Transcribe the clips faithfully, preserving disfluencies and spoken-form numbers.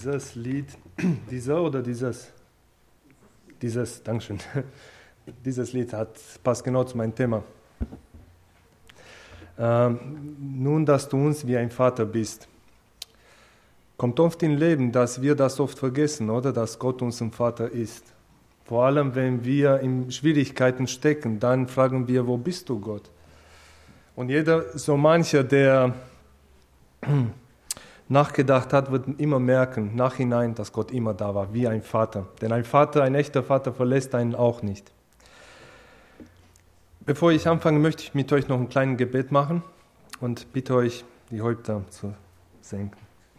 dieses Lied, dieser oder dieses? Dieses, Dankeschön. Dieses Lied hat, passt genau zu meinem Thema. Ähm, nun, dass du uns wie ein Vater bist. Kommt oft im Leben, dass wir das oft vergessen, oder? Dass Gott unser Vater ist. Vor allem, wenn wir in Schwierigkeiten stecken, dann fragen wir, wo bist du, Gott? Und jeder, so mancher, der nachgedacht hat, wird immer merken, nachhinein, dass Gott immer da war, wie ein Vater. Denn ein Vater, ein echter Vater, verlässt einen auch nicht. Bevor ich anfange, möchte ich mit euch noch ein kleines Gebet machen und bitte euch, die Häupter zu senken.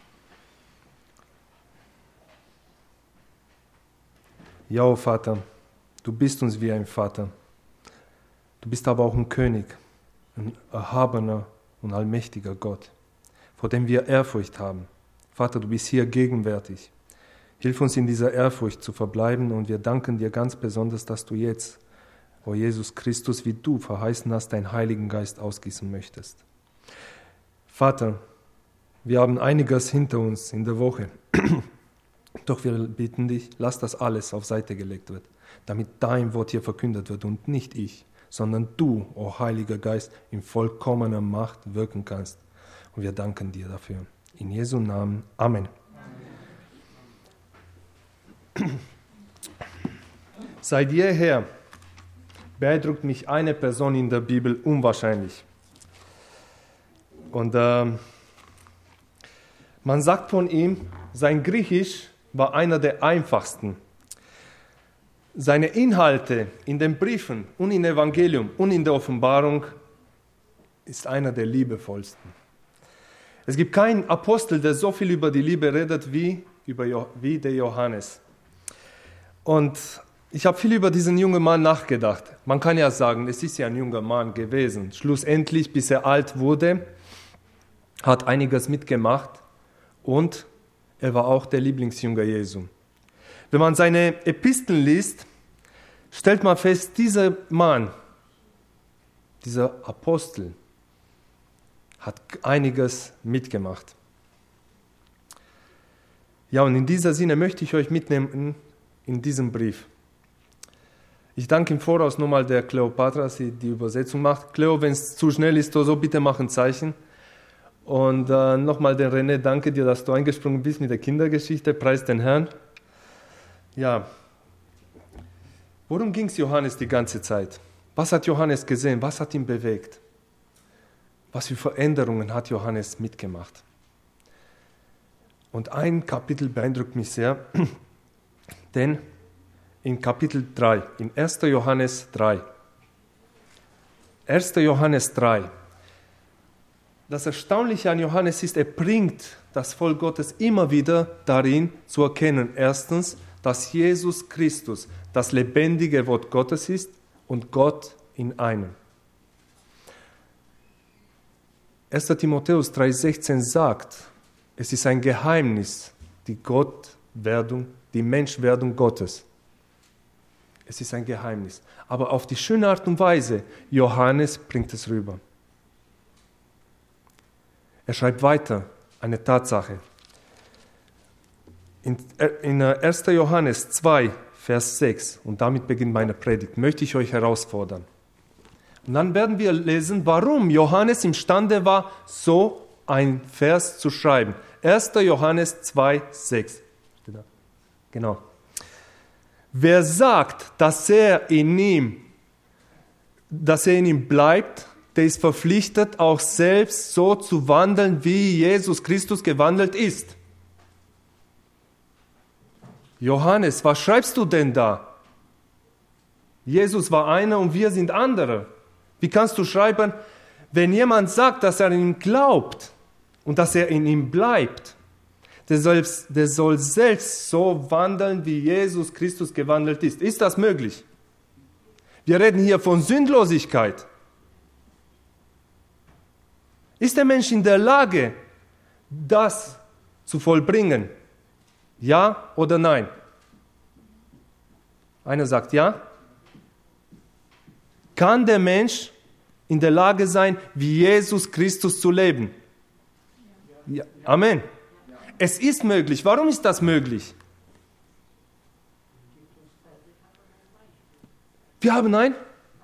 Ja, oh Vater, du bist uns wie ein Vater. Du bist aber auch ein König, ein erhabener und allmächtiger Gott, vor dem wir Ehrfurcht haben. Vater, du bist hier gegenwärtig. Hilf uns in dieser Ehrfurcht zu verbleiben und wir danken dir ganz besonders, dass du jetzt, o Jesus Christus, wie du verheißen hast, deinen Heiligen Geist ausgießen möchtest. Vater, wir haben einiges hinter uns in der Woche, doch wir bitten dich, lass das alles auf Seite gelegt wird, damit dein Wort hier verkündet wird und nicht ich, sondern du, o Heiliger Geist, in vollkommener Macht wirken kannst. Und wir danken dir dafür. In Jesu Namen. Amen. Amen. Seit jeher beeindruckt mich eine Person in der Bibel unwahrscheinlich. Und äh, man sagt von ihm, sein Griechisch war einer der einfachsten. Seine Inhalte in den Briefen und im Evangelium und in der Offenbarung ist einer der liebevollsten. Es gibt keinen Apostel, der so viel über die Liebe redet wie, über jo- wie der Johannes. Und ich habe viel über diesen jungen Mann nachgedacht. Man kann ja sagen, es ist ja ein junger Mann gewesen. Schlussendlich, bis er alt wurde, hat einiges mitgemacht und er war auch der Lieblingsjünger Jesu. Wenn man seine Episteln liest, stellt man fest, dieser Mann, dieser Apostel, hat einiges mitgemacht. Ja, und in dieser Sinne möchte ich euch mitnehmen in diesem Brief. Ich danke im Voraus nochmal der Kleopatra, die die Übersetzung macht. Cleo, wenn es zu schnell ist, so bitte mach ein Zeichen. Und äh, nochmal den René, danke dir, dass du eingesprungen bist mit der Kindergeschichte. Preis den Herrn. Ja, worum ging es Johannes die ganze Zeit? Was hat Johannes gesehen? Was hat ihn bewegt? Was für Veränderungen hat Johannes mitgemacht? Und ein Kapitel beeindruckt mich sehr, denn in Kapitel drei, in erster Johannes drei, erster Johannes drei, das Erstaunliche an Johannes ist, er bringt das Volk Gottes immer wieder darin zu erkennen, erstens, dass Jesus Christus das lebendige Wort Gottes ist und Gott in einem. erster Timotheus drei sechzehn sagt, es ist ein Geheimnis, die Gottwerdung, die Menschwerdung Gottes. Es ist ein Geheimnis. Aber auf die schöne Art und Weise, Johannes bringt es rüber. Er schreibt weiter, eine Tatsache. In, in erster Johannes zwei, Vers sechs, und damit beginnt meine Predigt, möchte ich euch herausfordern. Und dann werden wir lesen, warum Johannes imstande war, so ein Vers zu schreiben. erster Johannes zwei, sechs. Genau. Wer sagt, dass er in ihm, dass er in ihm bleibt, der ist verpflichtet, auch selbst so zu wandeln, wie Jesus Christus gewandelt ist. Johannes, was schreibst du denn da? Jesus war einer und wir sind andere. Wie kannst du schreiben, wenn jemand sagt, dass er in ihm glaubt und dass er in ihm bleibt, der soll, der soll selbst so wandeln, wie Jesus Christus gewandelt ist. Ist das möglich? Wir reden hier von Sündlosigkeit. Ist der Mensch in der Lage, das zu vollbringen? Ja oder nein? Einer sagt ja. Kann der Mensch in der Lage sein, wie Jesus Christus zu leben? Ja. Amen. Es ist möglich. Warum ist das möglich? Wir haben ein,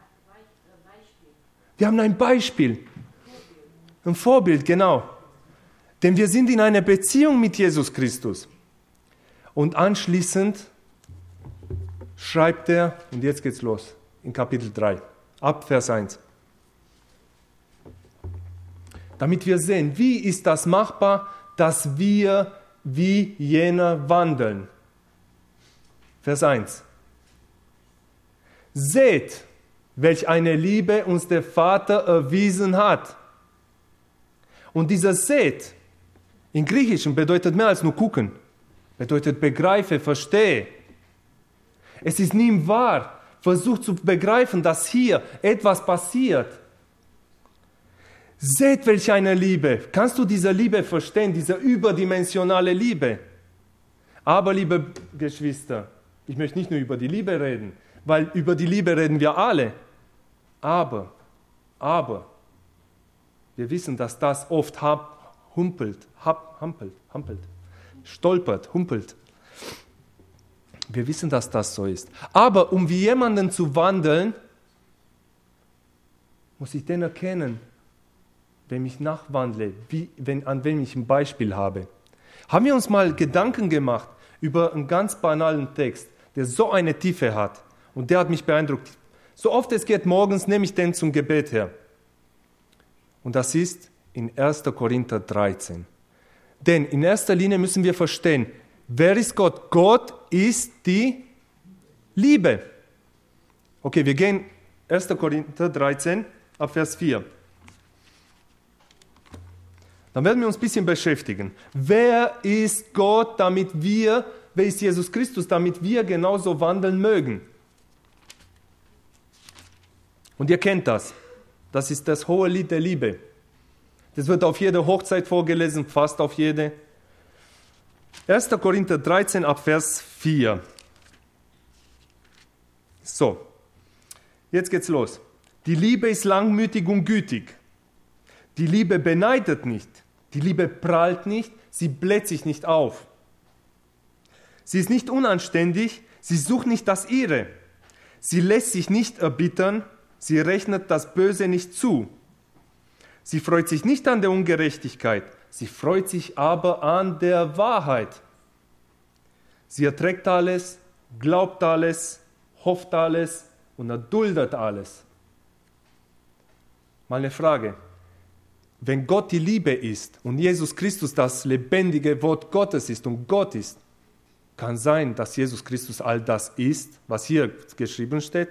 wir haben ein Beispiel, ein Vorbild, genau. Denn wir sind in einer Beziehung mit Jesus Christus. Und anschließend schreibt er, und jetzt geht's los, in Kapitel drei, ab Vers eins. Damit wir sehen, wie ist das machbar, dass wir wie jener wandeln. Vers eins. Seht, welch eine Liebe uns der Vater erwiesen hat. Und dieser seht, im Griechischen bedeutet mehr als nur gucken. Bedeutet begreife, verstehe. Es ist nie wahr. Versuch zu begreifen, dass hier etwas passiert. Seht, welch eine Liebe. Kannst du diese Liebe verstehen, diese überdimensionale Liebe? Aber, liebe Geschwister, ich möchte nicht nur über die Liebe reden, weil über die Liebe reden wir alle. Aber, aber, wir wissen, dass das oft hab, humpelt, hab, hampelt, hampelt, stolpert, humpelt. Wir wissen, dass das so ist. Aber um wie jemanden zu wandeln, muss ich den erkennen, wem ich nachwandle, wie, wenn, an wem ich ein Beispiel habe. Haben wir uns mal Gedanken gemacht über einen ganz banalen Text, der so eine Tiefe hat. Und der hat mich beeindruckt. So oft es geht morgens, nehme ich den zum Gebet her. Und das ist in erster Korinther dreizehn. Denn in erster Linie müssen wir verstehen, wer ist Gott? Gott ist die Liebe. Okay, wir gehen erster Korinther dreizehn, ab Vers vier. Dann werden wir uns ein bisschen beschäftigen. Wer ist Gott, damit wir, wer ist Jesus Christus, damit wir genauso wandeln mögen? Und ihr kennt das. Das ist das hohe Lied der Liebe. Das wird auf jeder Hochzeit vorgelesen, fast auf jede. erster Korinther dreizehn, ab Vers vier. So, jetzt geht's los. Die Liebe ist langmütig und gütig. Die Liebe beneidet nicht. Die Liebe prahlt nicht. Sie bläht sich nicht auf. Sie ist nicht unanständig. Sie sucht nicht das Ihre. Sie lässt sich nicht erbittern. Sie rechnet das Böse nicht zu. Sie freut sich nicht an der Ungerechtigkeit. Sie freut sich aber an der Wahrheit. Sie erträgt alles, glaubt alles, hofft alles und erduldet alles. Mal eine Frage. Wenn Gott die Liebe ist und Jesus Christus das lebendige Wort Gottes ist und Gott ist, kann sein, dass Jesus Christus all das ist, was hier geschrieben steht?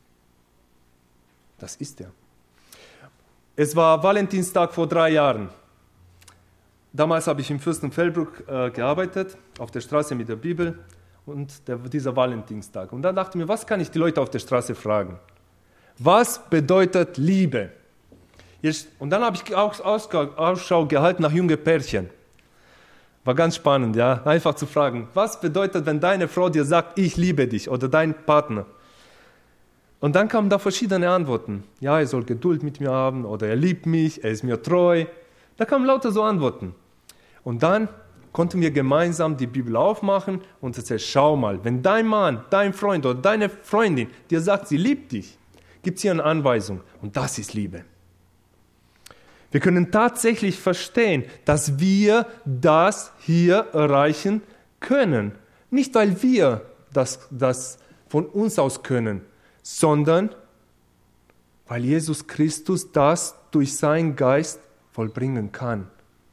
Das ist er. Es war Valentinstag vor drei Jahren. Damals habe ich im Fürstenfeldbruck äh, gearbeitet, auf der Straße mit der Bibel und der, dieser Valentinstag. Und dann dachte ich mir, was kann ich die Leute auf der Straße fragen? Was bedeutet Liebe? Jetzt, und dann habe ich auch Ausschau gehalten nach jungen Pärchen. War ganz spannend, ja, einfach zu fragen, was bedeutet, wenn deine Frau dir sagt, ich liebe dich oder dein Partner? Und dann kamen da verschiedene Antworten. Ja, er soll Geduld mit mir haben oder er liebt mich, er ist mir treu. Da kamen lauter so Antworten. Und dann konnten wir gemeinsam die Bibel aufmachen und erzählen, schau mal, wenn dein Mann, dein Freund oder deine Freundin dir sagt, sie liebt dich, gibt es hier eine Anweisung. Und das ist Liebe. Wir können tatsächlich verstehen, dass wir das hier erreichen können. Nicht, weil wir das, das von uns aus können, sondern weil Jesus Christus das durch seinen Geist vollbringen kann.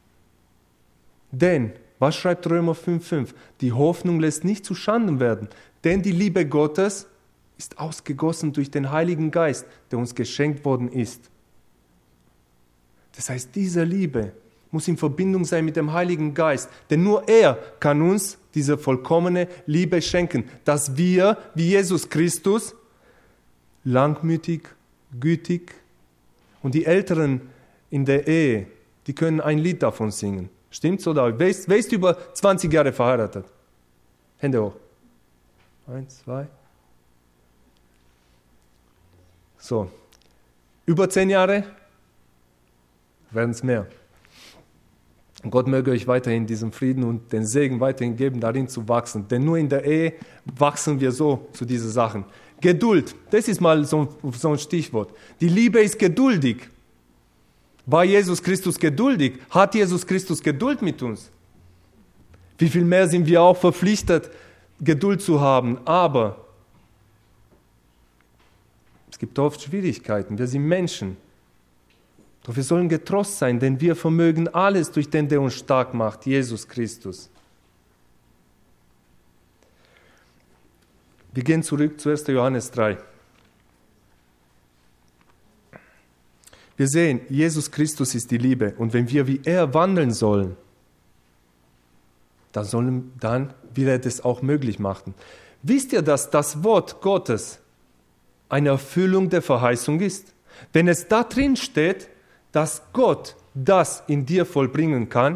Denn, was schreibt Römer fünf fünf? Die Hoffnung lässt nicht zu Schanden werden, denn die Liebe Gottes ist ausgegossen durch den Heiligen Geist, der uns geschenkt worden ist. Das heißt, diese Liebe muss in Verbindung sein mit dem Heiligen Geist, denn nur er kann uns diese vollkommene Liebe schenken, dass wir, wie Jesus Christus, langmütig, gütig, und die Älteren in der Ehe, die können ein Lied davon singen. Stimmt's oder? Wer ist, wer ist über zwanzig Jahre verheiratet? Hände hoch. Eins, zwei. So. Über zehn Jahre? Werden es mehr. Und Gott möge euch weiterhin diesen Frieden und den Segen weiterhin geben, darin zu wachsen. Denn nur in der Ehe wachsen wir so zu diesen Sachen. Geduld, das ist mal so, so ein Stichwort. Die Liebe ist geduldig. War Jesus Christus geduldig? Hat Jesus Christus Geduld mit uns? Wie viel mehr sind wir auch verpflichtet, Geduld zu haben? Aber es gibt oft Schwierigkeiten. Wir sind Menschen. Doch wir sollen getrost sein, denn wir vermögen alles durch den, der uns stark macht, Jesus Christus. Wir gehen zurück zu erster Johannes drei. Wir sehen, Jesus Christus ist die Liebe. Und wenn wir wie er wandeln sollen, dann, sollen, dann wird er das auch möglich machen. Wisst ihr, dass das Wort Gottes eine Erfüllung der Verheißung ist? Wenn es da drin steht, dass Gott das in dir vollbringen kann,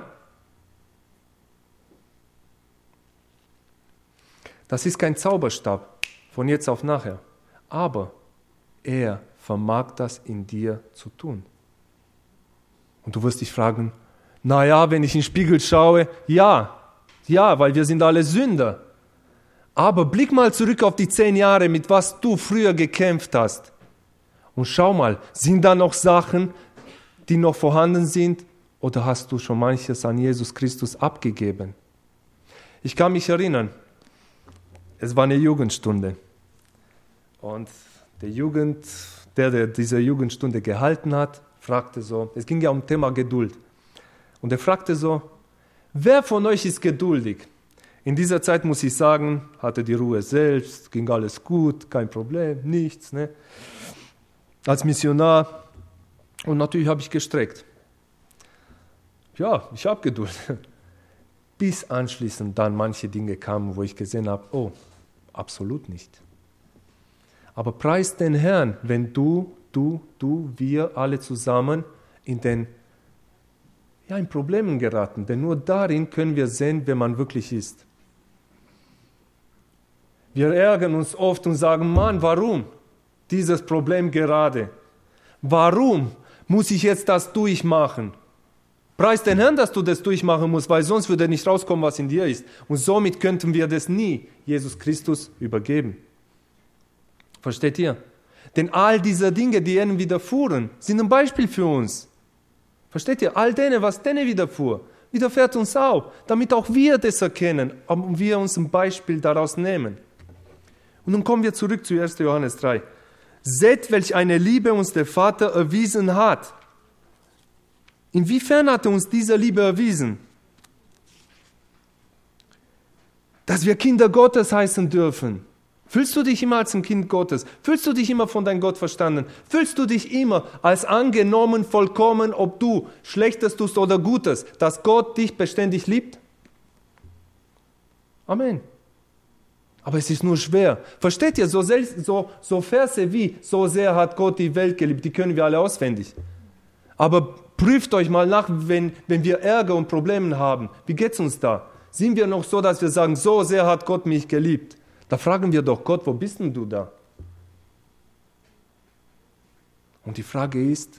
das ist kein Zauberstab von jetzt auf nachher, aber er vermag das in dir zu tun. Und du wirst dich fragen, naja, wenn ich in den Spiegel schaue, ja, ja, weil wir sind alle Sünder. Aber blick mal zurück auf die zehn Jahre, mit was du früher gekämpft hast. Und schau mal, sind da noch Sachen, die noch vorhanden sind, oder hast du schon manches an Jesus Christus abgegeben? Ich kann mich erinnern, es war eine Jugendstunde. Und der Jugend, der, der diese Jugendstunde gehalten hat, fragte so, es ging ja um das Thema Geduld. Und er fragte so, wer von euch ist geduldig? In dieser Zeit, muss ich sagen, hatte die Ruhe selbst, ging alles gut, kein Problem, nichts. Ne? Als Missionar, und natürlich habe ich gestreckt. Ja, ich habe Geduld. Bis anschließend dann manche Dinge kamen, wo ich gesehen habe, oh, absolut nicht. Aber preis den Herrn, wenn du, du, du, wir alle zusammen in den ja, in Problemen geraten. Denn nur darin können wir sehen, wer man wirklich ist. Wir ärgern uns oft und sagen, Mann, warum dieses Problem gerade? Warum muss ich jetzt das durchmachen? Preis den Herrn, dass du das durchmachen musst, weil sonst würde nicht rauskommen, was in dir ist. Und somit könnten wir das nie Jesus Christus übergeben. Versteht ihr? Denn all diese Dinge, die ihnen widerfuhren, sind ein Beispiel für uns. Versteht ihr? All denen, was denen widerfuhr, widerfährt uns auch, damit auch wir das erkennen und wir uns ein Beispiel daraus nehmen. Und nun kommen wir zurück zu erster Johannes drei. Seht, welch eine Liebe uns der Vater erwiesen hat. Inwiefern hat er uns diese Liebe erwiesen? Dass wir Kinder Gottes heißen dürfen. Fühlst du dich immer als ein Kind Gottes? Fühlst du dich immer von deinem Gott verstanden? Fühlst du dich immer als angenommen, vollkommen, ob du Schlechtes tust oder Gutes, dass Gott dich beständig liebt? Amen. Aber es ist nur schwer. Versteht ihr, so, so, so Verse wie, so sehr hat Gott die Welt geliebt, die können wir alle auswendig. Aber prüft euch mal nach, wenn, wenn wir Ärger und Probleme haben. Wie geht es uns da? Sind wir noch so, dass wir sagen, so sehr hat Gott mich geliebt? Da fragen wir doch Gott, wo bist denn du da? Und die Frage ist,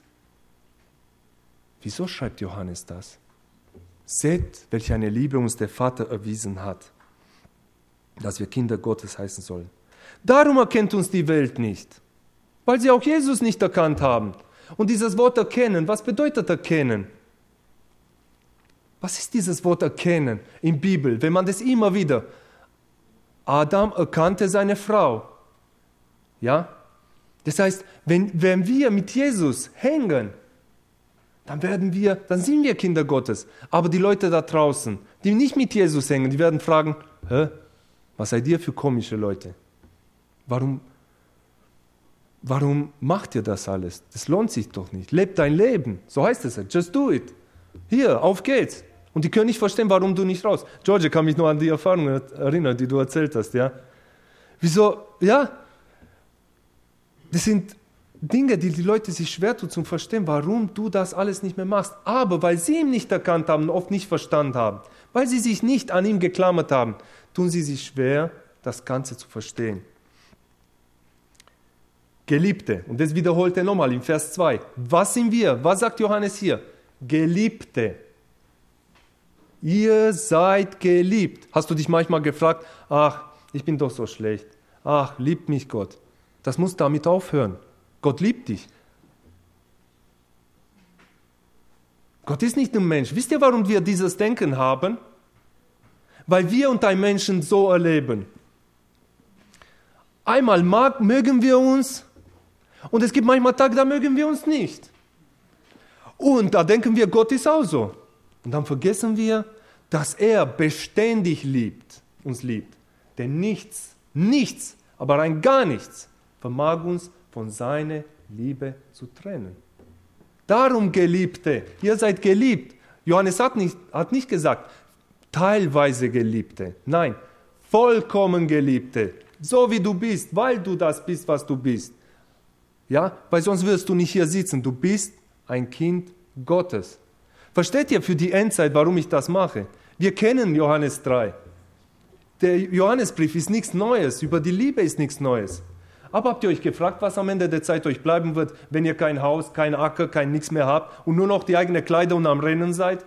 wieso schreibt Johannes das? Seht, welche eine Liebe uns der Vater erwiesen hat, dass wir Kinder Gottes heißen sollen. Darum erkennt uns die Welt nicht, weil sie auch Jesus nicht erkannt haben. Und dieses Wort erkennen, was bedeutet erkennen? Was ist dieses Wort erkennen in der Bibel, wenn man das immer wieder... Adam erkannte seine Frau. Ja? Das heißt, wenn, wenn wir mit Jesus hängen, dann werden wir, dann sind wir Kinder Gottes. Aber die Leute da draußen, die nicht mit Jesus hängen, die werden fragen, hä, was seid ihr für komische Leute? Warum, warum macht ihr das alles? Das lohnt sich doch nicht. Lebt dein Leben. So heißt es ja. Just do it. Hier, auf geht's. Und die können nicht verstehen, warum du nicht raus. George, kann mich nur an die Erfahrungen erinnern, die du erzählt hast, ja? Wieso? Ja? Das sind Dinge, die die Leute sich schwer tun zu verstehen, warum du das alles nicht mehr machst. Aber weil sie ihn nicht erkannt haben, oft nicht verstanden haben, weil sie sich nicht an ihm geklammert haben, tun sie sich schwer, das Ganze zu verstehen. Geliebte, und das wiederholt er nochmal im Vers zwei. Was sind wir? Was sagt Johannes hier? Geliebte. Ihr seid geliebt. Hast du dich manchmal gefragt, ach, ich bin doch so schlecht. Ach, liebt mich Gott. Das muss damit aufhören. Gott liebt dich. Gott ist nicht ein Mensch. Wisst ihr, warum wir dieses Denken haben? Weil wir und ein Menschen so erleben. Einmal mag, mögen wir uns und es gibt manchmal Tage, da mögen wir uns nicht. Und da denken wir, Gott ist auch so. Und dann vergessen wir, dass er beständig liebt, uns liebt. Denn nichts, nichts, aber rein gar nichts vermag uns von seiner Liebe zu trennen. Darum, Geliebte, ihr seid geliebt. Johannes hat nicht, hat nicht gesagt, teilweise Geliebte. Nein, vollkommen Geliebte. So wie du bist, weil du das bist, was du bist. Ja, weil sonst wirst du nicht hier sitzen. Du bist ein Kind Gottes. Versteht ihr für die Endzeit, warum ich das mache? Wir kennen Johannes drei. Der Johannesbrief ist nichts Neues. Über die Liebe ist nichts Neues. Aber habt ihr euch gefragt, was am Ende der Zeit euch bleiben wird, wenn ihr kein Haus, kein Acker, kein nichts mehr habt und nur noch die eigene Kleider und am Rennen seid?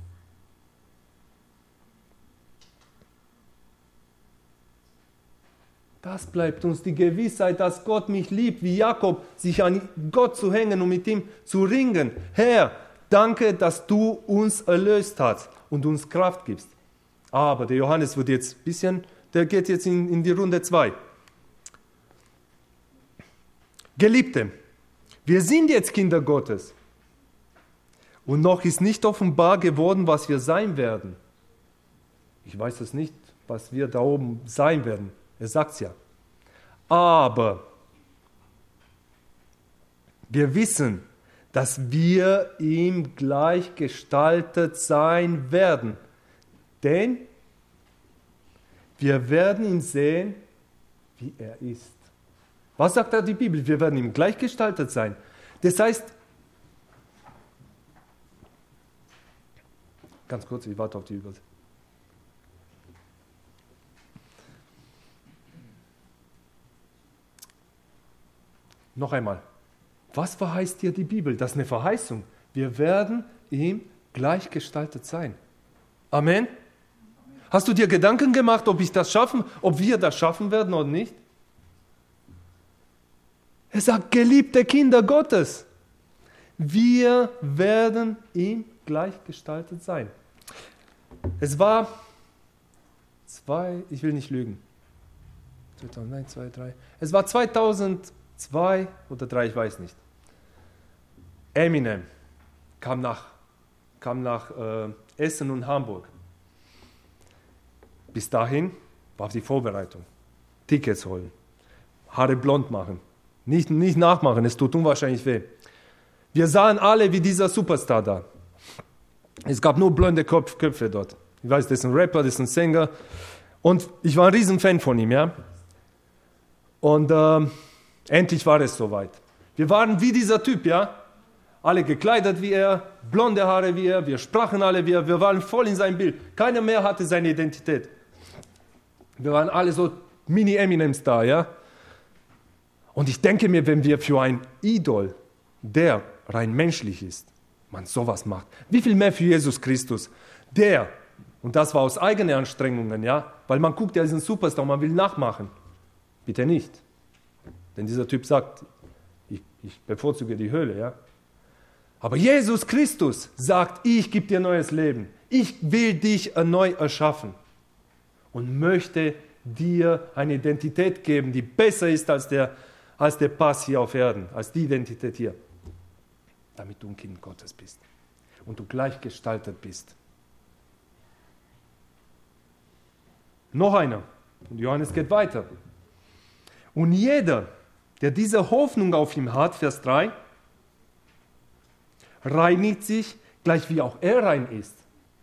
Das bleibt uns die Gewissheit, dass Gott mich liebt, wie Jakob, sich an Gott zu hängen und mit ihm zu ringen. Herr, danke, dass du uns erlöst hast und uns Kraft gibst. Aber der Johannes wird jetzt ein bisschen, der geht jetzt in, in die Runde zwei. Geliebte, wir sind jetzt Kinder Gottes. Und noch ist nicht offenbar geworden, was wir sein werden. Ich weiß es nicht, was wir da oben sein werden. Er sagt es ja. Aber wir wissen, dass wir ihm gleichgestaltet sein werden. Denn wir werden ihn sehen, wie er ist. Was sagt da die Bibel? Wir werden ihm gleichgestaltet sein. Das heißt, ganz kurz, ich warte auf die Übersetzung. Noch einmal, was verheißt dir die Bibel? Das ist eine Verheißung. Wir werden ihm gleichgestaltet sein. Amen. Hast du dir Gedanken gemacht, ob ich das schaffen, ob wir das schaffen werden oder nicht? Er sagt, geliebte Kinder Gottes, wir werden ihm gleichgestaltet sein. Es war zwei, ich will nicht lügen, zweitausendeins, zwei, drei, es war zweitausendzwei oder drei, ich weiß nicht. Eminem kam nach, kam nach äh, Essen und Hamburg. Bis dahin war die Vorbereitung. Tickets holen, Haare blond machen. Nicht, nicht nachmachen, es tut unwahrscheinlich weh. Wir sahen alle wie dieser Superstar da. Es gab nur blonde Kopf, Köpfe dort. Ich weiß, das ist ein Rapper, das ist ein Sänger. Und ich war ein Riesenfan von ihm, ja. Und äh, endlich war es soweit. Wir waren wie dieser Typ, ja. Alle gekleidet wie er, blonde Haare wie er, wir sprachen alle wie er, wir waren voll in seinem Bild. Keiner mehr hatte seine Identität. Wir waren alle so Mini-Eminems da, ja. Und ich denke mir, wenn wir für ein Idol, der rein menschlich ist, man sowas macht, wie viel mehr für Jesus Christus, der, und das war aus eigenen Anstrengungen, ja, weil man guckt, er ist ein Superstar und man will nachmachen. Bitte nicht. Denn dieser Typ sagt, ich, ich bevorzuge die Hölle, ja. Aber Jesus Christus sagt, ich gebe dir neues Leben. Ich will dich neu erschaffen und möchte dir eine Identität geben, die besser ist als der als der Pass hier auf Erden, als die Identität hier, damit du ein Kind Gottes bist und du gleichgestaltet bist. Noch einer, und Johannes geht weiter. Und jeder, der diese Hoffnung auf ihn hat, Vers drei, reinigt sich, gleich wie auch er rein ist.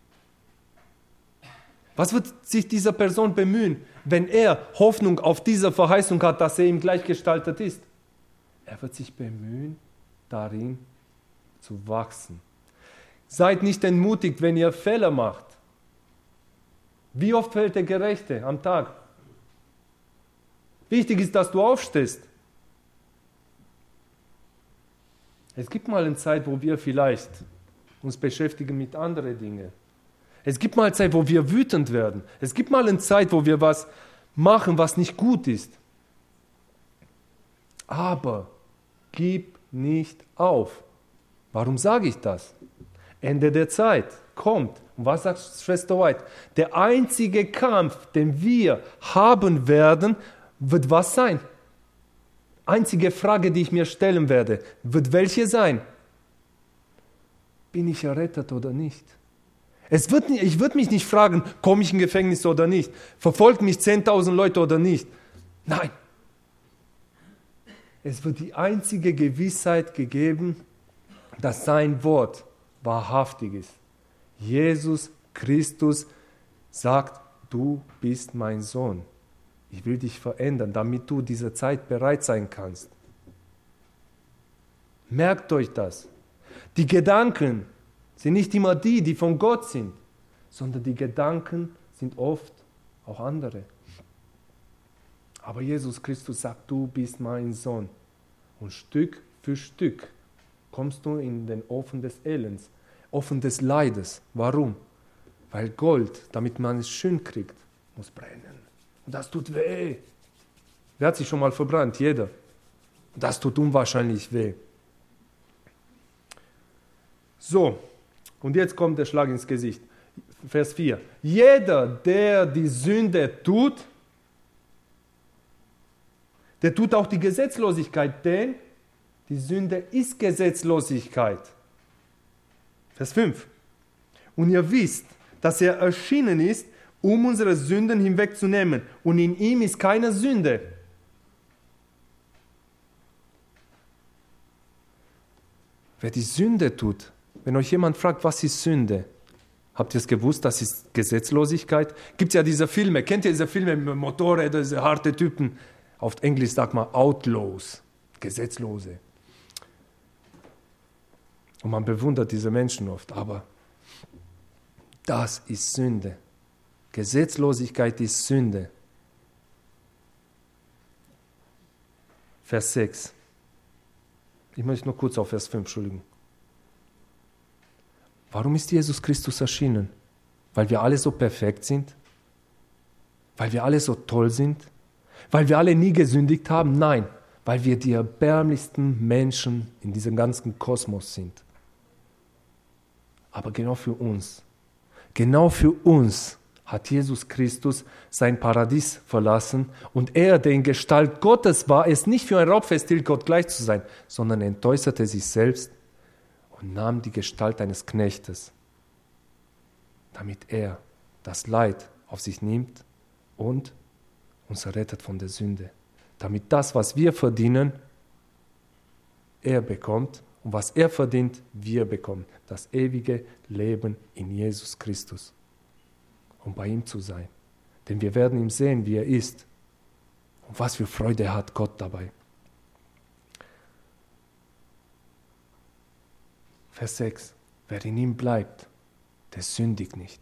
Was wird sich dieser Person bemühen, wenn er Hoffnung auf diese Verheißung hat, dass er ihm gleichgestaltet ist? Er wird sich bemühen, darin zu wachsen. Seid nicht entmutigt, wenn ihr Fehler macht. Wie oft fällt der Gerechte am Tag? Wichtig ist, dass du aufstehst. Es gibt mal eine Zeit, wo wir vielleicht uns beschäftigen mit anderen Dingen. Es gibt mal eine Zeit, wo wir wütend werden. Es gibt mal eine Zeit, wo wir was machen, was nicht gut ist. Aber gib nicht auf. Warum sage ich das? Ende der Zeit kommt. Und was sagt Schwester White? Der einzige Kampf, den wir haben werden, wird was sein? Einzige Frage, die ich mir stellen werde, wird welche sein? Bin ich errettet oder nicht? Es wird, ich würde mich nicht fragen, komme ich in Gefängnis oder nicht? Verfolgen mich zehntausend Leute oder nicht? Nein. Es wird die einzige Gewissheit gegeben, dass sein Wort wahrhaftig ist. Jesus Christus sagt, du bist mein Sohn. Ich will dich verändern, damit du dieser Zeit bereit sein kannst. Merkt euch das. Die Gedanken sind nicht immer die, die von Gott sind, sondern die Gedanken sind oft auch andere. Aber Jesus Christus sagt, du bist mein Sohn. Und Stück für Stück kommst du in den Ofen des Elends, Ofen des Leides. Warum? Weil Gold, damit man es schön kriegt, muss brennen. Und das tut weh. Wer hat sich schon mal verbrannt? Jeder. Das tut unwahrscheinlich weh. So, und jetzt kommt der Schlag ins Gesicht. Vers vier. Jeder, der die Sünde tut, der tut auch die Gesetzlosigkeit, denn die Sünde ist Gesetzlosigkeit. Vers fünf. Und ihr wisst, dass er erschienen ist, um unsere Sünden hinwegzunehmen. Und in ihm ist keine Sünde. Wer die Sünde tut, wenn euch jemand fragt, was ist Sünde? Habt ihr es gewusst, das ist Gesetzlosigkeit? Gibt es ja diese Filme, kennt ihr diese Filme mit Motorrädern, diese harte Typen? Auf Englisch sagt man Outlaws, Gesetzlose. Und man bewundert diese Menschen oft, aber das ist Sünde. Gesetzlosigkeit ist Sünde. Vers sechs. Ich möchte noch kurz auf Vers fünf, Entschuldigung. Warum ist Jesus Christus erschienen? Weil wir alle so perfekt sind? Weil wir alle so toll sind? Weil wir alle nie gesündigt haben? Nein, weil wir die erbärmlichsten Menschen in diesem ganzen Kosmos sind. Aber genau für uns, genau für uns hat Jesus Christus sein Paradies verlassen und er, der in Gestalt Gottes war, es nicht für ein Raubfest hielt, Gott gleich zu sein, sondern entäußerte sich selbst und nahm die Gestalt eines Knechtes, damit er das Leid auf sich nimmt und uns errettet von der Sünde. Damit das, was wir verdienen, er bekommt und was er verdient, wir bekommen. Das ewige Leben in Jesus Christus. Um bei ihm zu sein. Denn wir werden ihn sehen, wie er ist. Und was für Freude hat Gott dabei. Vers sechs. Wer in ihm bleibt, der sündigt nicht.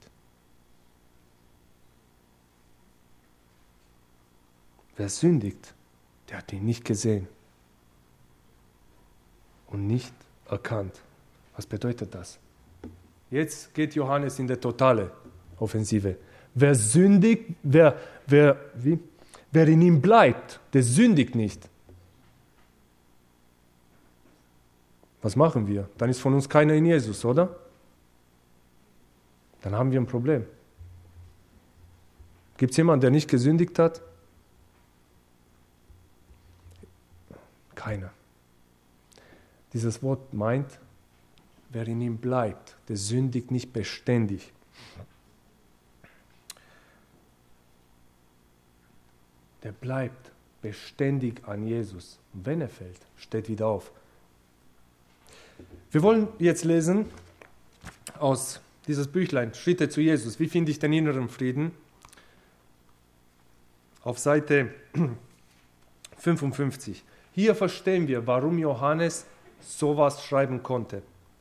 Wer sündigt, der hat ihn nicht gesehen und nicht erkannt. Was bedeutet das? Jetzt geht Johannes in der totale Offensive. Wer sündigt, wer, wer, wie? wer in ihm bleibt, der sündigt nicht. Was machen wir? Dann ist von uns keiner in Jesus, oder? Dann haben wir ein Problem. Gibt es jemanden, der nicht gesündigt hat? Keiner. Dieses Wort meint, wer in ihm bleibt, der sündigt nicht beständig. Der bleibt beständig an Jesus. Und wenn er fällt, steht wieder auf. Wir wollen jetzt lesen aus dieses Büchlein, Schritte zu Jesus. Wie finde ich den inneren Frieden? Auf Seite fünfundfünfzig. Hier verstehen wir, warum Johannes sowas schreiben konnte.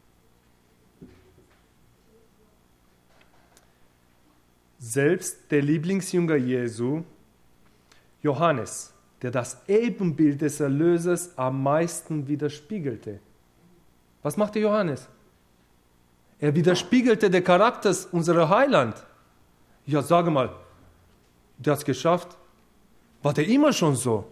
Selbst der Lieblingsjünger Jesu, Johannes, der das Ebenbild des Erlösers am meisten widerspiegelte. Was machte Johannes? Er widerspiegelte den Charakter unserer Heiland. Ja, sage mal, der hat es geschafft. War der immer schon so?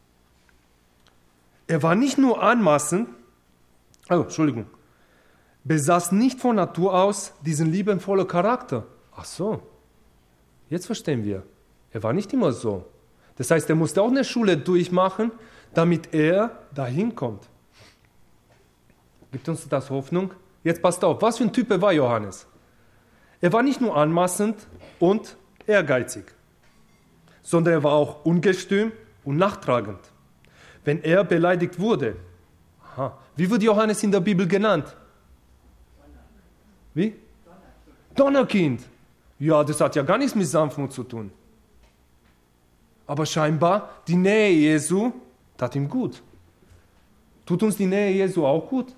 Er war nicht nur anmaßend, oh, Entschuldigung, besaß nicht von Natur aus diesen liebevollen Charakter. Ach so, jetzt verstehen wir. Er war nicht immer so. Das heißt, er musste auch eine Schule durchmachen, damit er dahin kommt. Gibt uns das Hoffnung? Jetzt passt auf, was für ein Typ war Johannes? Er war nicht nur anmaßend und ehrgeizig, sondern er war auch ungestüm und nachtragend. Wenn er beleidigt wurde, aha, wie wird Johannes in der Bibel genannt? Wie? Donnerkind. Ja, das hat ja gar nichts mit Sanftmut zu tun. Aber scheinbar, die Nähe Jesu tat ihm gut. Tut uns die Nähe Jesu auch gut?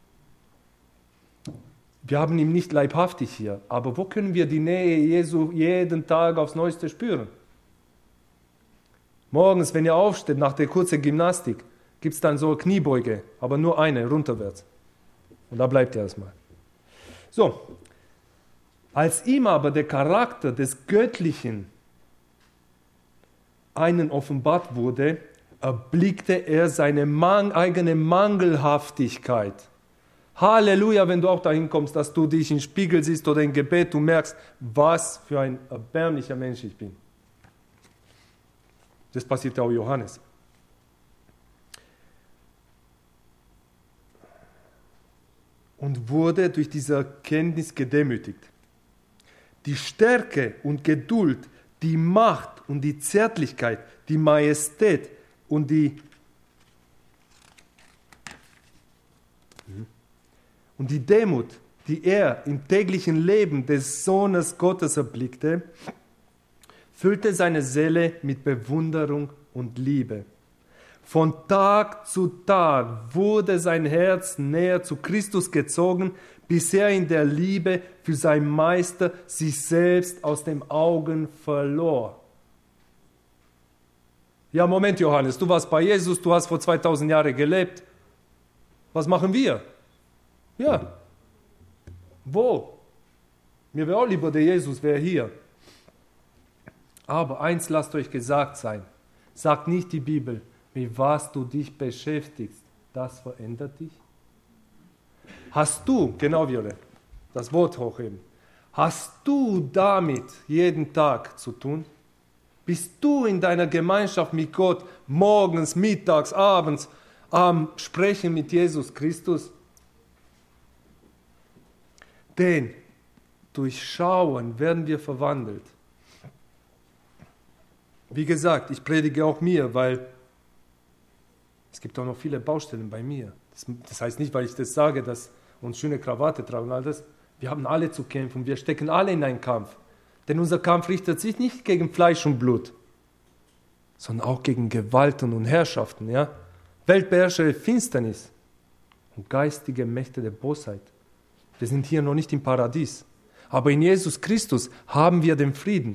Wir haben ihn nicht leibhaftig hier, aber wo können wir die Nähe Jesu jeden Tag aufs Neueste spüren? Morgens, wenn ihr aufsteht, nach der kurzen Gymnastik, gibt es dann so Kniebeuge, aber nur eine, runterwärts. Und da bleibt ihr erstmal. So, als ihm aber der Charakter des Göttlichen einen offenbart wurde, erblickte er seine man- eigene Mangelhaftigkeit. Halleluja, wenn du auch dahin kommst, dass du dich im Spiegel siehst oder im Gebet, du merkst, was für ein erbärmlicher Mensch ich bin. Das passierte auch Johannes. Und wurde durch diese Erkenntnis gedemütigt. Die Stärke und Geduld, die Macht und die Zärtlichkeit, die Majestät und die und die Demut, die er im täglichen Leben des Sohnes Gottes erblickte, füllte seine Seele mit Bewunderung und Liebe. Von Tag zu Tag wurde sein Herz näher zu Christus gezogen, bis er in der Liebe für seinen Meister sich selbst aus den Augen verlor. Ja, Moment, Johannes, du warst bei Jesus, du hast vor zweitausend Jahren gelebt. Was machen wir? Ja. Wo? Mir wäre auch lieber, der Jesus wäre hier. Aber eins lasst euch gesagt sein. Sagt nicht die Bibel, mit was du dich beschäftigst, das verändert dich. Hast du, genau Viole, das Wort hochheben, hast du damit jeden Tag zu tun? Bist du in deiner Gemeinschaft mit Gott morgens, mittags, abends am Sprechen mit Jesus Christus? Denn durch Schauen werden wir verwandelt. Wie gesagt, ich predige auch mir, weil es gibt auch noch viele Baustellen bei mir. Das, das heißt nicht, weil ich das sage, dass uns schöne Krawatte tragen und all das. Wir haben alle zu kämpfen, wir stecken alle in einen Kampf. Denn unser Kampf richtet sich nicht gegen Fleisch und Blut, sondern auch gegen Gewalten und Herrschaften, ja? Weltbeherrscher der Finsternis und geistige Mächte der Bosheit. Wir sind hier noch nicht im Paradies, aber in Jesus Christus haben wir den Frieden.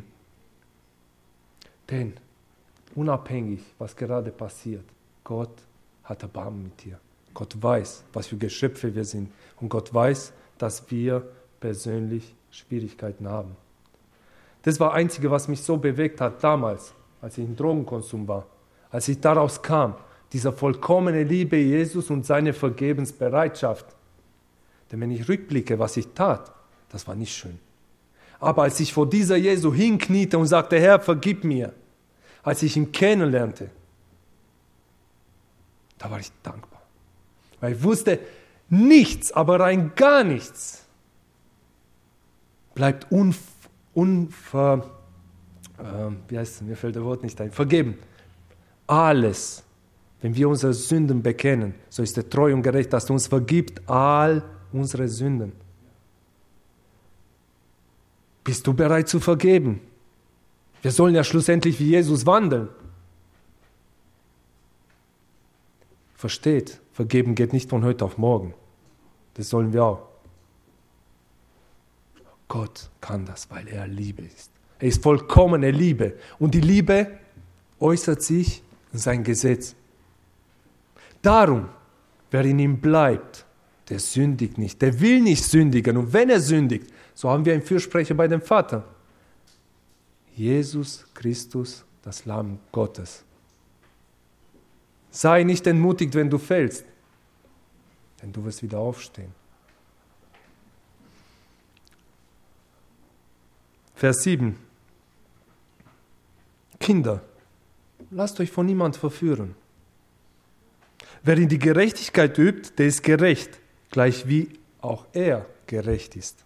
Denn unabhängig, was gerade passiert, Gott hat Erbarmen mit dir. Gott weiß, was für Geschöpfe wir sind. Und Gott weiß, dass wir persönlich Schwierigkeiten haben. Das war das Einzige, was mich so bewegt hat damals, als ich im Drogenkonsum war. Als ich daraus kam, diese vollkommene Liebe Jesus und seine Vergebensbereitschaft. Denn wenn ich rückblicke, was ich tat, das war nicht schön. Aber als ich vor dieser Jesu hinkniete und sagte, Herr, vergib mir, als ich ihn kennenlernte, da war ich dankbar. Weil ich wusste, nichts, aber rein gar nichts bleibt unv, unver, äh, wie heißt es, mir fällt das Wort nicht ein, vergeben. Alles, wenn wir unsere Sünden bekennen, so ist er treu und gerecht, dass er uns vergibt all unsere Sünden. Bist du bereit zu vergeben? Wir sollen ja schlussendlich wie Jesus wandeln. Versteht, vergeben geht nicht von heute auf morgen. Das sollen wir auch. Gott kann das, weil er Liebe ist. Er ist vollkommene Liebe. Und die Liebe äußert sich in sein Gesetz. Darum, wer in ihm bleibt, der sündigt nicht, der will nicht sündigen. Und wenn er sündigt, so haben wir einen Fürsprecher bei dem Vater. Jesus Christus, das Lamm Gottes. Sei nicht entmutigt, wenn du fällst, denn du wirst wieder aufstehen. Vers sieben. Kinder, lasst euch von niemand verführen. Wer in die Gerechtigkeit übt, der ist gerecht, gleich wie auch er gerecht ist.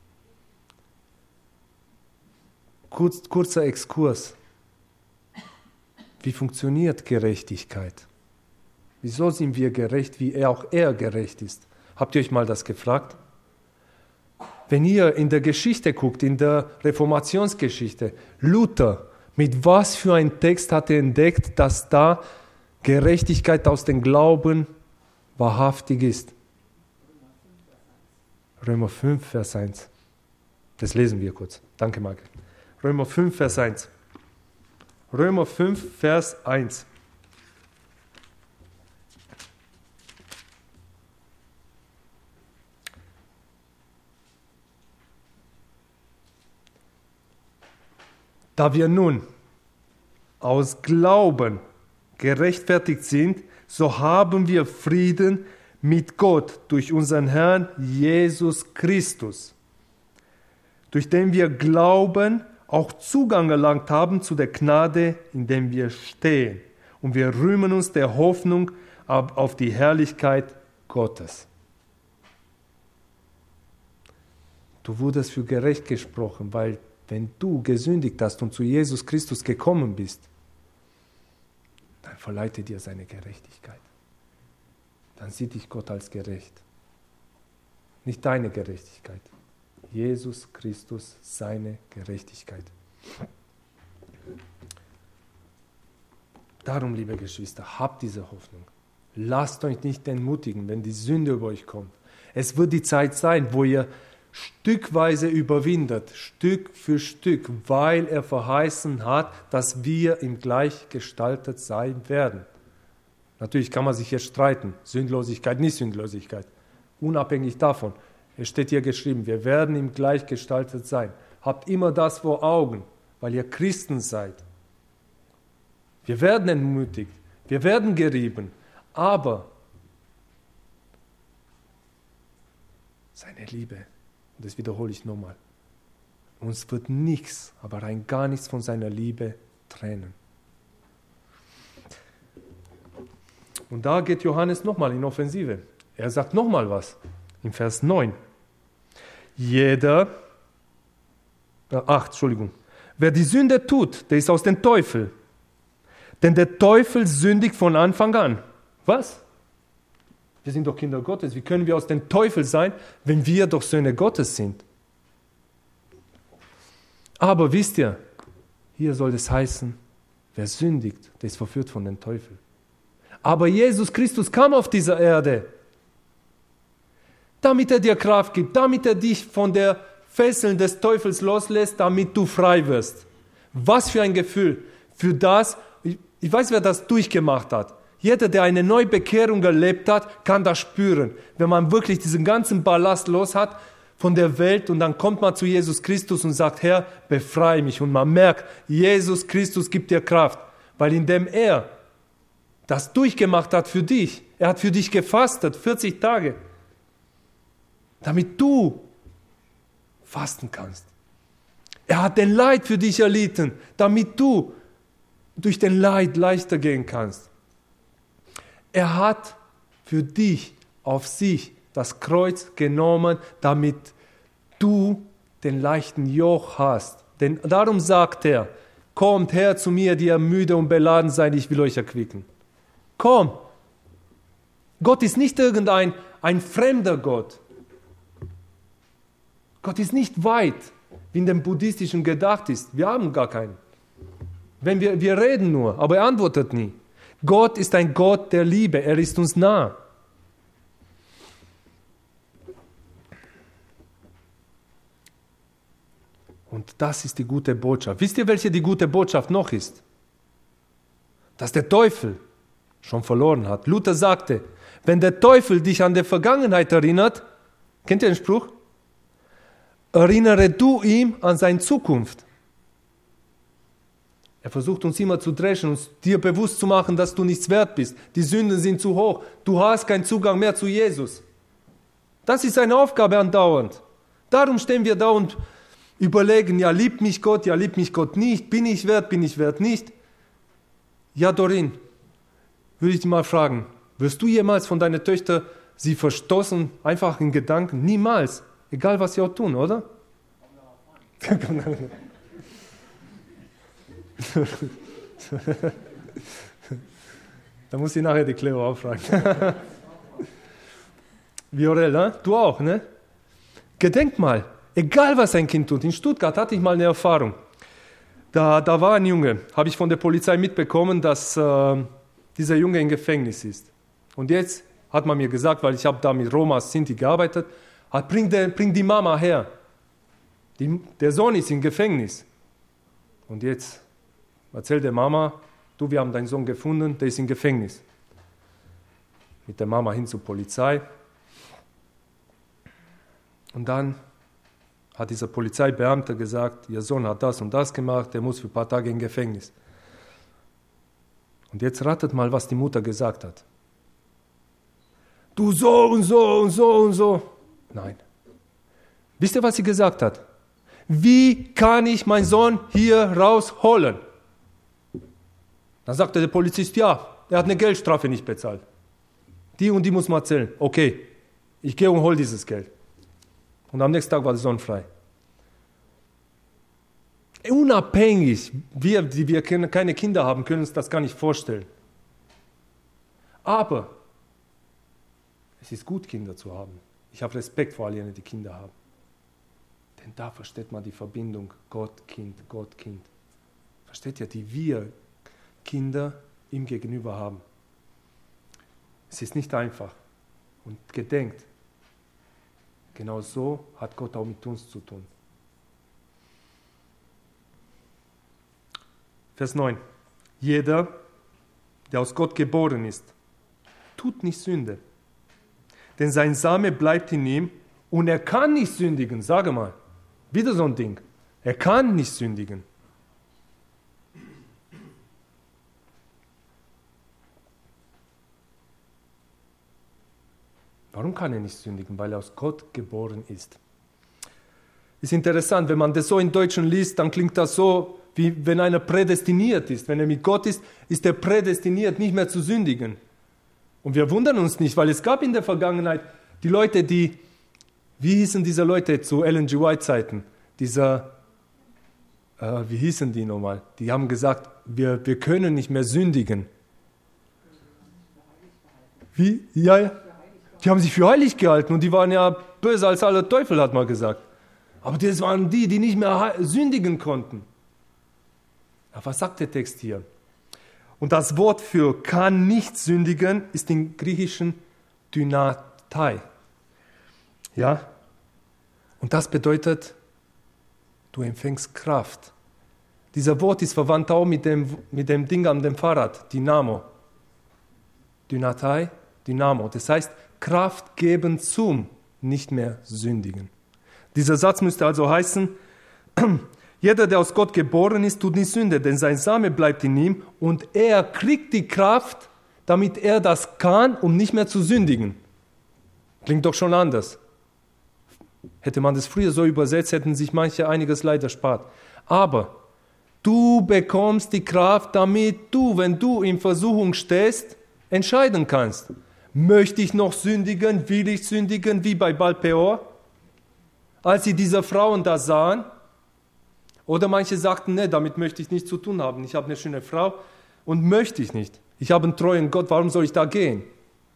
Kurz, kurzer Exkurs. Wie funktioniert Gerechtigkeit? Wieso sind wir gerecht, wie er auch er gerecht ist? Habt ihr euch mal das gefragt? Wenn ihr in der Geschichte guckt, in der Reformationsgeschichte, Luther, mit was für einem Text hat er entdeckt, dass da Gerechtigkeit aus dem Glauben wahrhaftig ist? Römer fünf, Vers eins. Das lesen wir kurz. Danke, Marc. Römer fünf, Vers eins. Römer fünf, Vers eins. Da wir nun aus Glauben gerechtfertigt sind, so haben wir Frieden mit Gott durch unseren Herrn Jesus Christus, durch den wir Glauben auch Zugang erlangt haben zu der Gnade, in der wir stehen. Und wir rühmen uns der Hoffnung auf die Herrlichkeit Gottes. Du wurdest für gerecht gesprochen, weil wenn du gesündigt hast und zu Jesus Christus gekommen bist, dann verleiht er dir seine Gerechtigkeit. Dann sieht dich Gott als gerecht. Nicht deine Gerechtigkeit. Jesus Christus, seine Gerechtigkeit. Darum, liebe Geschwister, habt diese Hoffnung. Lasst euch nicht entmutigen, wenn die Sünde über euch kommt. Es wird die Zeit sein, wo ihr stückweise überwindet, Stück für Stück, weil er verheißen hat, dass wir ihm gleich gestaltet sein werden. Natürlich kann man sich jetzt streiten, Sündlosigkeit, nicht Sündlosigkeit, unabhängig davon. Es steht hier geschrieben, wir werden ihm gleich gestaltet sein. Habt immer das vor Augen, weil ihr Christen seid. Wir werden entmutigt, wir werden gerieben, aber seine Liebe, und das wiederhole ich nochmal, uns wird nichts, aber rein gar nichts von seiner Liebe trennen. Und da geht Johannes nochmal in Offensive. Er sagt nochmal was, in Vers neun. Jeder, äh, acht, Entschuldigung, wer die Sünde tut, der ist aus dem Teufel. Denn der Teufel sündigt von Anfang an. Was? Wir sind doch Kinder Gottes. Wie können wir aus dem Teufel sein, wenn wir doch Söhne Gottes sind? Aber wisst ihr, hier soll es heißen, wer sündigt, der ist verführt von dem Teufel. Aber Jesus Christus kam auf dieser Erde, damit er dir Kraft gibt, damit er dich von der Fesseln des Teufels loslässt, damit du frei wirst. Was für ein Gefühl. Für das, ich weiß, wer das durchgemacht hat. Jeder, der eine Neubekehrung erlebt hat, kann das spüren. Wenn man wirklich diesen ganzen Ballast los hat von der Welt und dann kommt man zu Jesus Christus und sagt, Herr, befreie mich. Und man merkt, Jesus Christus gibt dir Kraft, weil indem er das durchgemacht hat für dich, er hat für dich gefastet, vierzig Tage, damit du fasten kannst. Er hat den Leid für dich erlitten, damit du durch den Leid leichter gehen kannst. Er hat für dich auf sich das Kreuz genommen, damit du den leichten Joch hast. Denn darum sagt er, kommt her zu mir, die ihr müde und beladen seid, ich will euch erquicken. Komm. Gott ist nicht irgendein ein fremder Gott. Gott ist nicht weit, wie in dem Buddhistischen gedacht ist. Wir haben gar keinen. Wenn wir, wir reden nur, aber er antwortet nie. Gott ist ein Gott der Liebe, er ist uns nah. Und das ist die gute Botschaft. Wisst ihr, welche die gute Botschaft noch ist? Dass der Teufel schon verloren hat. Luther sagte, Wenn der Teufel dich an der Vergangenheit erinnert, kennt ihr den Spruch? Erinnere du ihm an seine Zukunft. Er versucht uns immer zu dreschen, uns dir bewusst zu machen, dass du nichts wert bist. Die Sünden sind zu hoch. Du hast keinen Zugang mehr zu Jesus. Das ist seine Aufgabe andauernd. Darum stehen wir da und überlegen, ja, liebt mich Gott, ja, liebt mich Gott nicht. Bin ich wert, bin ich wert nicht? Ja, Dorin, würde ich dich mal fragen, wirst du jemals von deiner Töchter sie verstoßen, einfach in Gedanken? Niemals. Egal, was sie auch tun, oder? Da muss ich nachher die Cleo auffragen. Viorel, ne? Du auch, ne? Gedenk mal, egal was ein Kind tut. In Stuttgart hatte ich mal eine Erfahrung. Da, da war ein Junge, habe ich von der Polizei mitbekommen, dass äh, dieser Junge im Gefängnis ist. Und jetzt hat man mir gesagt, weil ich habe da mit Roma Sinti gearbeitet, hat, bring, der, bring die Mama her. Die, der Sohn ist im Gefängnis. Und jetzt erzählt der Mama, du, wir haben deinen Sohn gefunden, der ist im Gefängnis. Mit der Mama hin zur Polizei. Und dann hat dieser Polizeibeamte gesagt, ihr Sohn hat das und das gemacht, der muss für ein paar Tage im Gefängnis. Und jetzt ratet mal, was die Mutter gesagt hat. Du so und so und so und so. Nein. Wisst ihr, was sie gesagt hat? Wie kann ich meinen Sohn hier rausholen? Dann sagte der Polizist, ja, er hat eine Geldstrafe nicht bezahlt. Die und die muss man erzählen. Okay, ich gehe und hol dieses Geld. Und am nächsten Tag war der Sohn frei. Unabhängig, wir, die wir keine Kinder haben, können uns das gar nicht vorstellen. Aber es ist gut, Kinder zu haben. Ich habe Respekt vor all jenen, die Kinder haben. Denn da versteht man die Verbindung Gott-Kind, Gott-Kind. Versteht ihr, die wir Kinder ihm gegenüber haben. Es ist nicht einfach. Und gedenkt, genau so hat Gott auch mit uns zu tun. Vers neun. Jeder, der aus Gott geboren ist, tut nicht Sünde. Denn sein Same bleibt in ihm und er kann nicht sündigen. Sage mal, wieder so ein Ding. Er kann nicht sündigen. Warum kann er nicht sündigen? Weil er aus Gott geboren ist. Ist interessant, wenn man das so in Deutschen liest, dann klingt das so, wie wenn einer prädestiniert ist. Wenn er mit Gott ist, ist er prädestiniert, nicht mehr zu sündigen. Und wir wundern uns nicht, weil es gab in der Vergangenheit die Leute, die, wie hießen diese Leute zu Ellen G. White Zeiten? Dieser, äh, wie hießen die nochmal? Die haben gesagt, wir, wir können nicht mehr sündigen. Wie? Ja, ja. Die haben sich für heilig gehalten und die waren ja böser als aller Teufel, hat man gesagt. Aber das waren die, die nicht mehr sündigen konnten. Ja, was sagt der Text hier? Und das Wort für kann nicht sündigen ist im Griechischen Dynatai. Ja? Und das bedeutet, du empfängst Kraft. Dieser Wort ist verwandt auch mit dem, mit dem Ding an dem Fahrrad, Dynamo. Dynatai, Dynamo. Das heißt, Kraft geben zum nicht mehr sündigen. Dieser Satz müsste also heißen, jeder, der aus Gott geboren ist, tut nicht Sünde, denn sein Same bleibt in ihm und er kriegt die Kraft, damit er das kann, um nicht mehr zu sündigen. Klingt doch schon anders. Hätte man das früher so übersetzt, hätten sich manche einiges Leid erspart. Aber du bekommst die Kraft, damit du, wenn du in Versuchung stehst, entscheiden kannst. Möchte ich noch sündigen? Will ich sündigen? Wie bei Baal Peor? Als sie diese Frauen da sahen, oder manche sagten, nee, damit möchte ich nichts zu tun haben. Ich habe eine schöne Frau und möchte ich nicht. Ich habe einen treuen Gott, warum soll ich da gehen?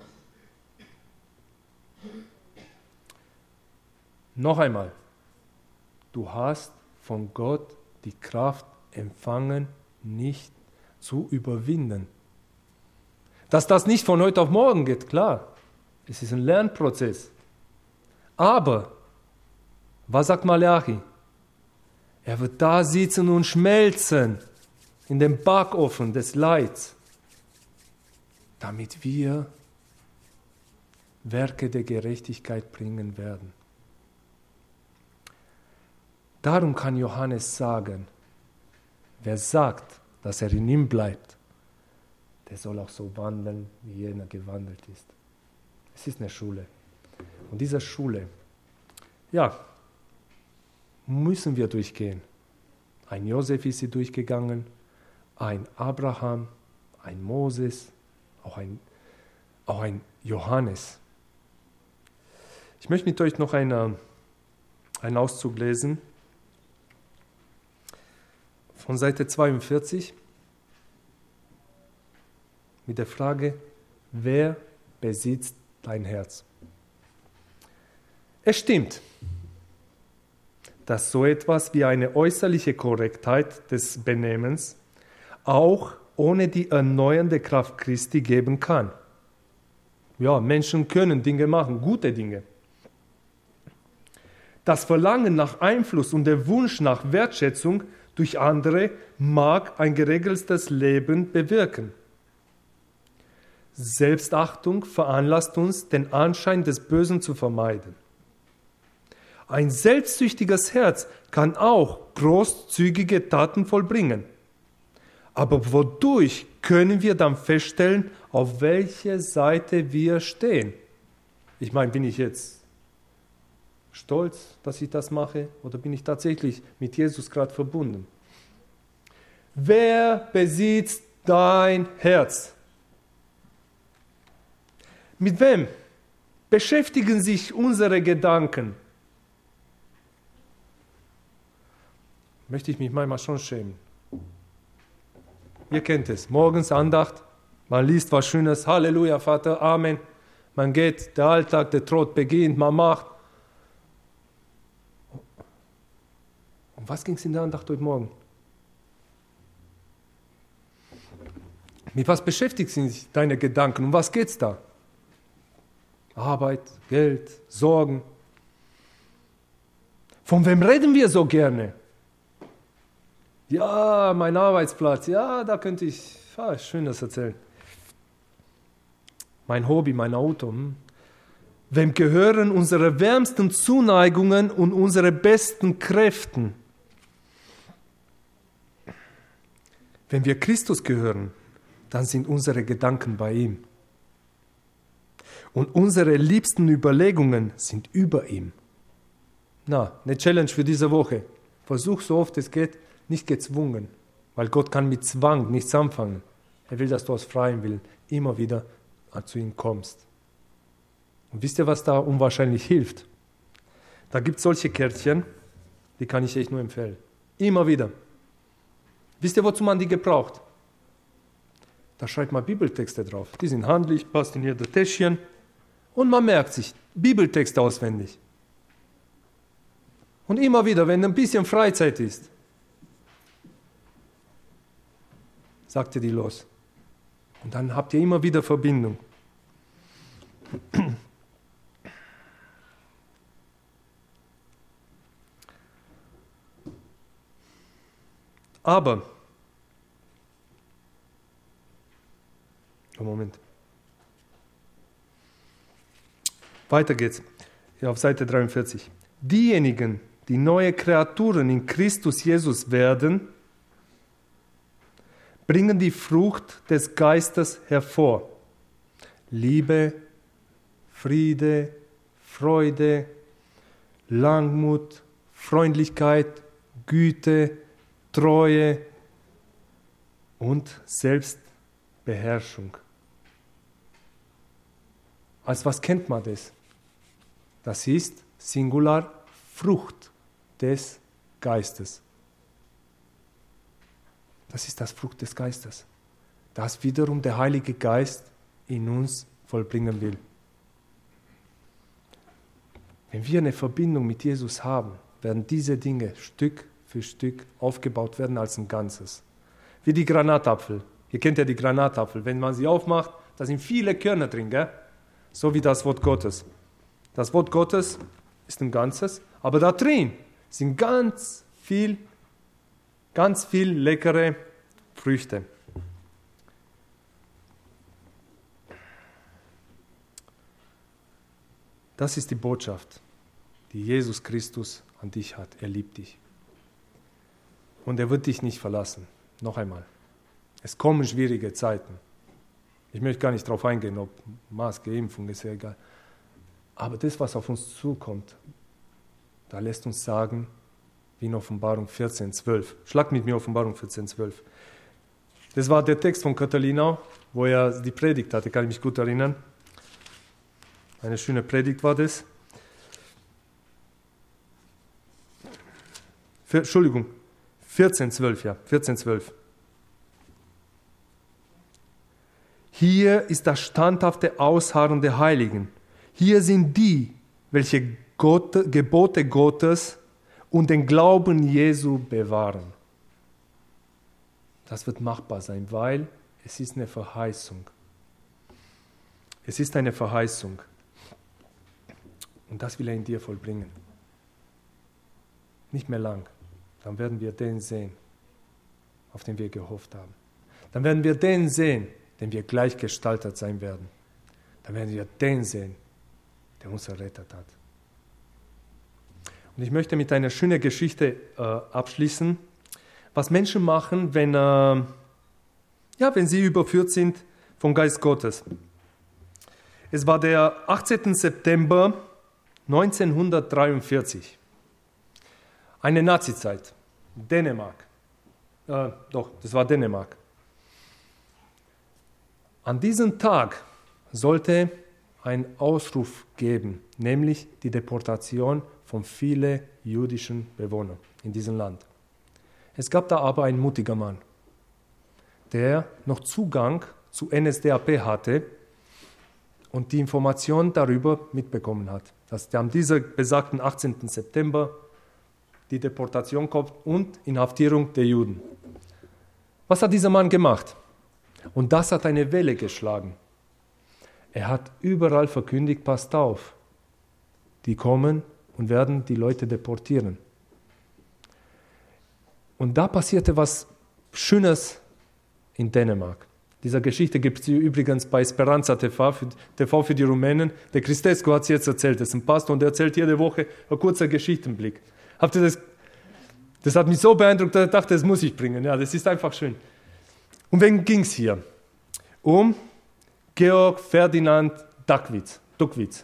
Noch einmal, du hast von Gott die Kraft empfangen, nicht zu überwinden. Dass das nicht von heute auf morgen geht, klar. Es ist ein Lernprozess. Aber, was sagt Malachi? Er wird da sitzen und schmelzen in dem Backofen des Leids, damit wir Werke der Gerechtigkeit bringen werden. Darum kann Johannes sagen, wer sagt, dass er in ihm bleibt, der soll auch so wandeln, wie jener gewandelt ist. Es ist eine Schule. Und diese Schule, ja, müssen wir durchgehen. Ein Josef ist sie durchgegangen, ein Abraham, ein Moses, auch ein, auch ein Johannes. Ich möchte mit euch noch eine, einen Auszug lesen von Seite zweiundvierzig mit der Frage, wer besitzt dein Herz? Es stimmt, dass so etwas wie eine äußerliche Korrektheit des Benehmens auch ohne die erneuernde Kraft Christi geben kann. Ja, Menschen können Dinge machen, gute Dinge. Das Verlangen nach Einfluss und der Wunsch nach Wertschätzung durch andere mag ein geregeltes Leben bewirken. Selbstachtung veranlasst uns, den Anschein des Bösen zu vermeiden. Ein selbstsüchtiges Herz kann auch großzügige Taten vollbringen. Aber wodurch können wir dann feststellen, auf welche Seite wir stehen? Ich meine, bin ich jetzt stolz, dass ich das mache, oder bin ich tatsächlich mit Jesus gerade verbunden? Wer besitzt dein Herz? Mit wem beschäftigen sich unsere Gedanken? Möchte ich mich manchmal schon schämen. Ihr kennt es, morgens Andacht, man liest was Schönes, Halleluja, Vater, Amen. Man geht, der Alltag, der Trott beginnt, man macht. Um was ging es in der Andacht heute Morgen? Mit was beschäftigt sich deine Gedanken? Um was geht es da? Arbeit, Geld, Sorgen. Von wem reden wir so gerne? Ja, mein Arbeitsplatz, ja, da könnte ich ah, Schönes erzählen. Mein Hobby, mein Auto. Hm. Wem gehören unsere wärmsten Zuneigungen und unsere besten Kräften? Wenn wir Christus gehören, dann sind unsere Gedanken bei ihm. Und unsere liebsten Überlegungen sind über ihm. Na, eine Challenge für diese Woche. Versuch so oft es geht, nicht gezwungen, weil Gott kann mit Zwang nichts anfangen. Er will, dass du aus freiem Willen immer wieder zu ihm kommst. Und wisst ihr, was da unwahrscheinlich hilft? Da gibt es solche Kärtchen, die kann ich euch nur empfehlen. Immer wieder. Wisst ihr, wozu man die gebraucht? Da schreibt man Bibeltexte drauf. Die sind handlich, passt in jeder Täschchen. Und man merkt sich Bibeltexte auswendig. Und immer wieder, wenn ein bisschen Freizeit ist, sagt ihr die los. Und dann habt ihr immer wieder Verbindung. Aber, oh Moment, weiter geht's, ja, auf Seite dreiundvierzig. Diejenigen, die neue Kreaturen in Christus Jesus werden, bringen die Frucht des Geistes hervor. Liebe, Friede, Freude, Langmut, Freundlichkeit, Güte, Treue und Selbstbeherrschung. Als was kennt man das? Das ist Singular Frucht des Geistes. Das ist das Frucht des Geistes, das wiederum der Heilige Geist in uns vollbringen will. Wenn wir eine Verbindung mit Jesus haben, werden diese Dinge Stück für Stück aufgebaut werden als ein Ganzes. Wie die Granatapfel. Ihr kennt ja die Granatapfel. Wenn man sie aufmacht, da sind viele Körner drin, gell? So wie das Wort Gottes. Das Wort Gottes ist ein Ganzes, aber da drin sind ganz viel, ganz viel leckere Früchte. Das ist die Botschaft, die Jesus Christus an dich hat. Er liebt dich. Und er wird dich nicht verlassen. Noch einmal. Es kommen schwierige Zeiten. Ich möchte gar nicht darauf eingehen, ob Maske, Impfung, ist ja egal. Aber das, was auf uns zukommt, da lässt uns sagen, wie in Offenbarung vierzehn, zwölf. Schlag mit mir Offenbarung vierzehn, zwölf. Das war der Text von Katalinau, wo er die Predigt hatte, kann ich mich gut erinnern. Eine schöne Predigt war das. Für, Entschuldigung, vierzehn, zwölf, ja, vierzehn, zwölf. Hier ist das standhafte Ausharren der Heiligen. Hier sind die, welche Gott, Gebote Gottes und den Glauben Jesu bewahren. Das wird machbar sein, weil es ist eine Verheißung. Es ist eine Verheißung. Und das will er in dir vollbringen. Nicht mehr lang. Dann werden wir den sehen, auf den wir gehofft haben. Dann werden wir den sehen, den wir gleichgestaltet sein werden. Dann werden wir den sehen, der uns errettet hat. Und ich möchte mit einer schönen Geschichte äh, abschließen, was Menschen machen, wenn, äh, ja, wenn sie überführt sind vom Geist Gottes. Es war der achtzehnten September neunzehnhundertdreiundvierzig. Eine Nazizeit. Dänemark. Äh, doch, das war Dänemark. An diesem Tag sollte ein Ausruf geben, nämlich die Deportation von vielen jüdischen Bewohnern in diesem Land. Es gab da aber einen mutigen Mann, der noch Zugang zu N S D A P hatte und die Information darüber mitbekommen hat, dass an diesem besagten achtzehnten September die Deportation kommt und Inhaftierung der Juden. Was hat dieser Mann gemacht? Und das hat eine Welle geschlagen. Er hat überall verkündigt, passt auf, die kommen und werden die Leute deportieren. Und da passierte was Schönes in Dänemark. Diese Geschichte gibt es übrigens bei Speranza T V für, T V für die Rumänen. Der Christescu hat es jetzt erzählt. Das ist ein Pastor und der erzählt jede Woche einen kurzen Geschichtenblick. Habt ihr das? Das hat mich so beeindruckt, dass ich dachte, das muss ich bringen. Ja, das ist einfach schön. Um wen ging es hier? Um Georg Ferdinand Duckwitz. Duckwitz.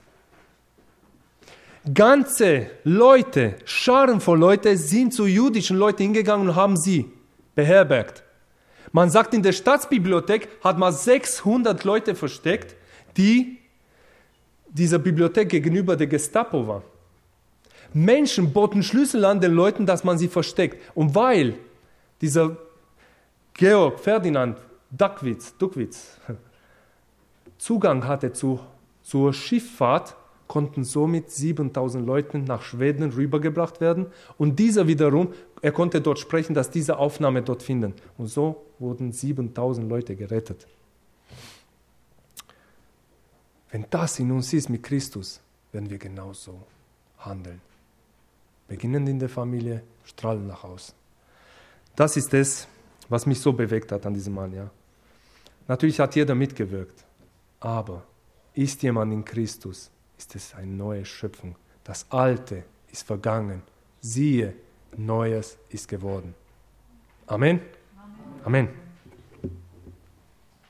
Ganze Leute, Scharen von Leuten sind zu jüdischen Leuten hingegangen und haben sie beherbergt. Man sagt, in der Staatsbibliothek hat man sechshundert Leute versteckt, die dieser Bibliothek gegenüber der Gestapo waren. Menschen boten Schlüssel an den Leuten, dass man sie versteckt. Und weil dieser Georg Ferdinand Duckwitz, Duckwitz Zugang hatte zu, zur Schifffahrt, konnten somit siebentausend Leute nach Schweden rübergebracht werden. Und dieser wiederum, er konnte dort sprechen, dass diese Aufnahme dort finden. Und so wurden siebentausend Leute gerettet. Wenn das in uns ist mit Christus, werden wir genauso handeln. Beginnen in der Familie, strahlen nach außen. Das ist es, was mich so bewegt hat an diesem Mann. Ja. Natürlich hat jeder mitgewirkt, aber ist jemand in Christus, ist es eine neue Schöpfung. Das Alte ist vergangen. Siehe, Neues ist geworden. Amen. Amen. Amen.